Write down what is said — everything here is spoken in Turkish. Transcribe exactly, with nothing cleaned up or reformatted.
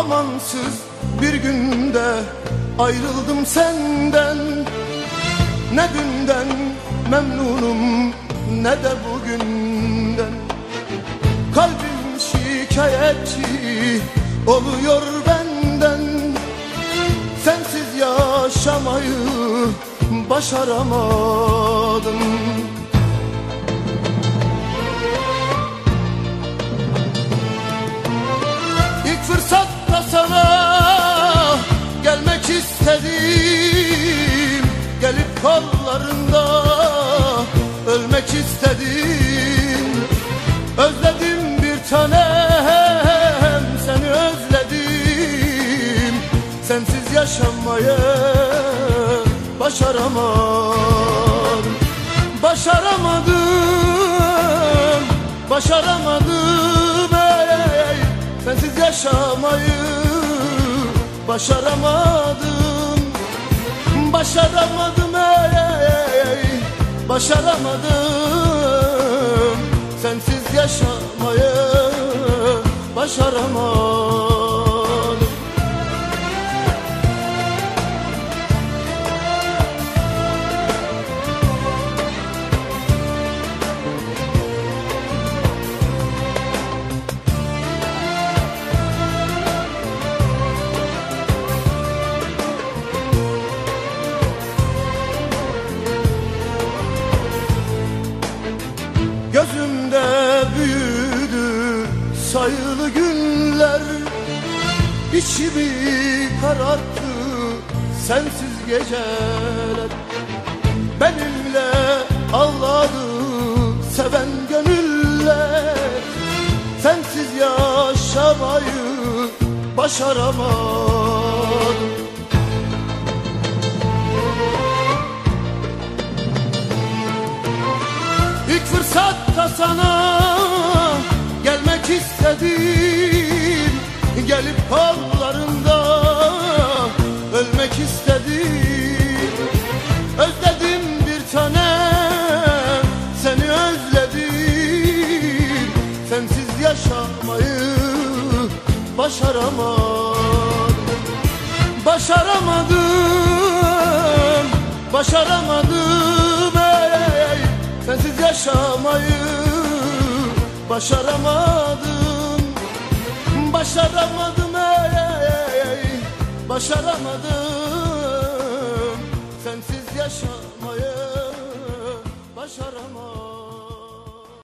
Amansız bir günde ayrıldım senden. Ne dünden memnunum ne de bugünden. Kalbim şikayetçi oluyor benden. Sensiz yaşamayı başaramadım. İlk fırsatta sana gelmek istedim. Gelip kollarında ölmek istedim. Özledim bir tanem, seni özledim. Sensiz yaşamayı başaramadım. Başaramadım, başaramadım ey. Sensiz yaşamayı başaramadım. Başaramadım ey, başaramadım. Sensiz yaşamayı başaramadım. Gözümde büyüdü sayılı günler. İçimi kararttı sensiz geceler. Benimle ağladı seven gönüller. Sensiz yaşamayı başaramadım. İlk fırsatta sana gelmek istedim. Gelip kollarında ölmek istedim. Özledim bir tanem, seni özledim. Sensiz yaşamayı başaramadım. Başaramadım, başaramadım ey. Sensiz yaşamayı başaramadım. Başaramadım ey, başaramadım. Sensiz yaşamayı başaramadım.